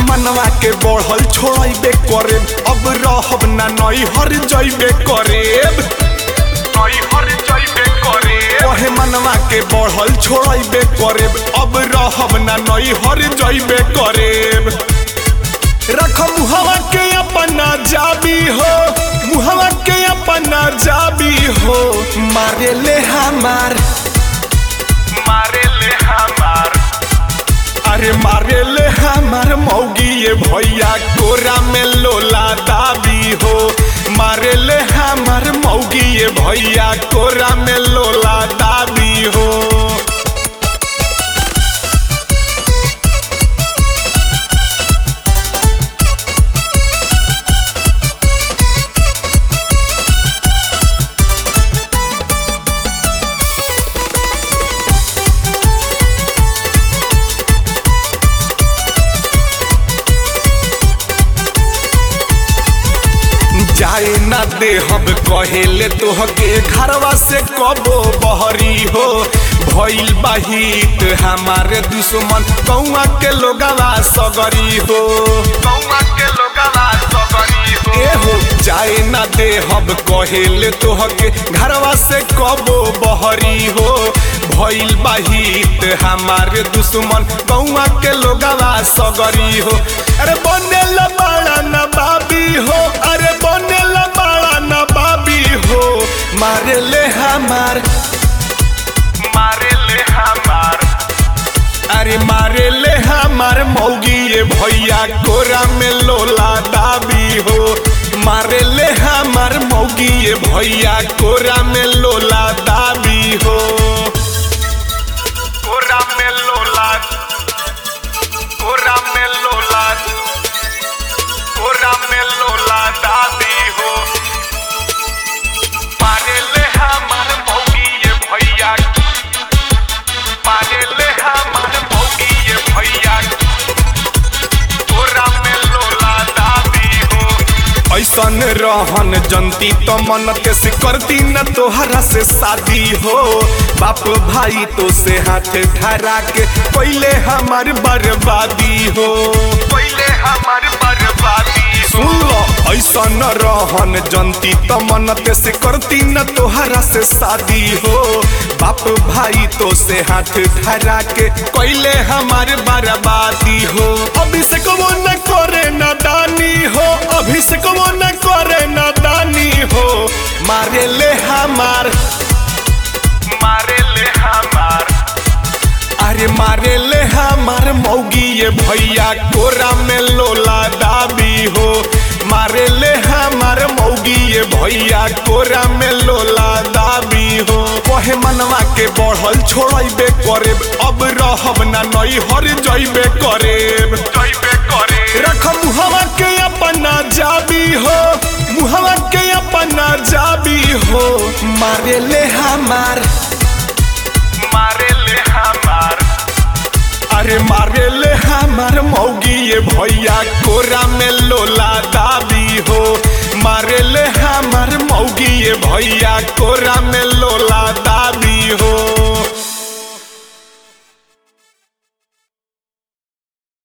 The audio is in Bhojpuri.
मनवा के बढ़ल छोड़बे करे अब रहब ना नई हर जइबे करे ओहे मनवा के बढ़ल छोड़बे करे अब रहब ना नई हर जइबे करे रख मुहवा के अपना जाबी हो मुहवा के अपना जाबी हो मारे ले हमार अरे मारे ले हमार मौगी ये भैया कोरा में लोला दाबी हो मारे ले हमार मौगी ये भैया कोरा में लोला दाबी हो जाए ना दे हम कहेले तोहके घरवा से कबो बहरी हो भइल बाहित हमारे दुश्मन कौआ के लोगवा सगरी हो ए हो जाए ना दे हम कहेले तोहके घरवा से कबो बहरी हो भइल बाहित हमारे दुश्मन कौआ के लोगवा सगरी हो अरे बनेला बड़ा नबाबी हो अरे बनेला बड़ा नबाबी हो मारे ले हमार अरे मारे ले हमार मौगी ये भैया कोरा में लोला दाबी हो मारे ले हमार मौगी ये भैया कोरा में लोला दाबी हो कोरा में लोला दाबी हो मारे ले हमार मौगी ये भैया मारे ले हमार मौगी ये भैया कोरा में लोला दाबी हो ऐसन रहन जनती तो मन से करती न तोहरा से शादी हो बाप भाई तो से हाथ ठहरा के पहले हमार बर्बादी हो सुन लो ऐसन रहन जनती तो मन से करती न तोहरा से शादी हो बाप भाई तो से हाथ ठहरा के पहले हमार बर्बादी हो अभिषेक वो न करे नादानी हो अभिषेक वो न करे नादानी हो मारे ले हमार अरे मारे ले हमार मौगी ये भैया कोरा में लोला दाबी हो मारे ले हमार मौगी ये भैया कोरा में लोला दाबी हो वहे मनवा के बढ़ल छोड़बे करे अब रहब ना नई हर जइबे करे रख मुहवा के अपना जाबी हो मुहवा के अपना जाबी हो मारे ले हमार अरे मारे ले हमार मौगी ये भैया कोरा में लोला दाबी हो मारे ले हमार मौगी ये भैया कोरा में लोला